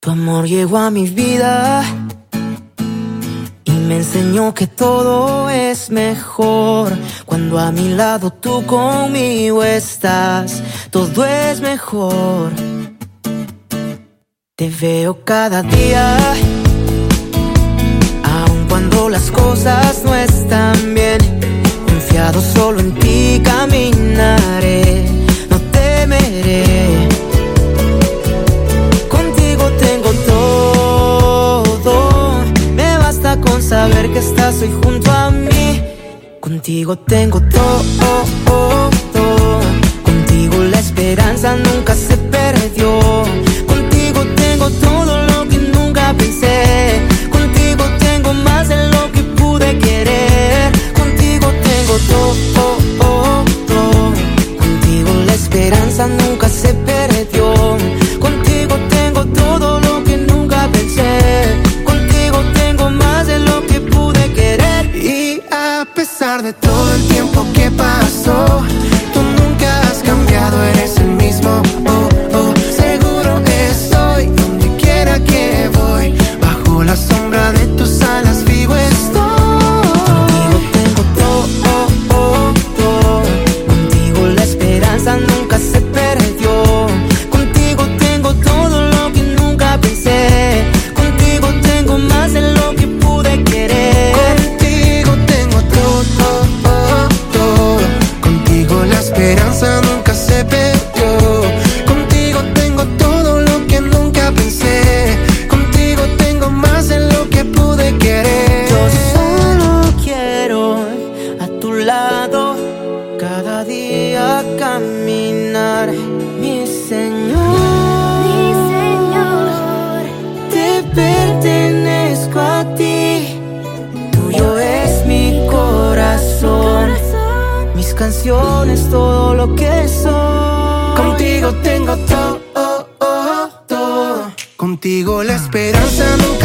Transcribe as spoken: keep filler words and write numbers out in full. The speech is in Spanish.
Tu amor llegó a mi vida y me enseñó que todo es mejor cuando a mi lado tú conmigo estás. Todo es mejor. Te veo cada día, aun cuando las cosas no están bien. Confiado solo en ti caminaré, no temeré. Contigo tengo todo, me basta con saber que estás hoy junto a mí. Contigo tengo todo, contigo la esperanza nunca se perdió. Contigo tengo todo lo que nunca pensé. Contigo tengo más de lo que pude querer. Contigo tengo todo, contigo la esperanza nunca se perdió. Contigo tengo todo lo que nunca pensé. Contigo tengo más de lo que pude querer. Y a pesar de todo el tiempo que pasó, tú nunca has cambiado, eres el mismo. Oh, oh, seguro estoy donde quiera que voy, bajo la sombra de tus alas vivo estoy. Contigo tengo todo, contigo la esperanza nunca se perdió. Contigo tengo todo lo que nunca pensé. Contigo tengo más de lo que pude querer. Contigo tengo todo, todo, contigo la esperanza nunca se perdió. Contigo tengo todo lo que nunca pensé. Contigo tengo más de lo que pude querer. Yo solo quiero a tu lado cada día caminar, mi Señor, Mi Señor, te pertenezco a ti. Tuyo es mi corazón, corazón, mis canciones, todo lo que soy. Contigo tengo todo, todo, contigo la esperanza nunca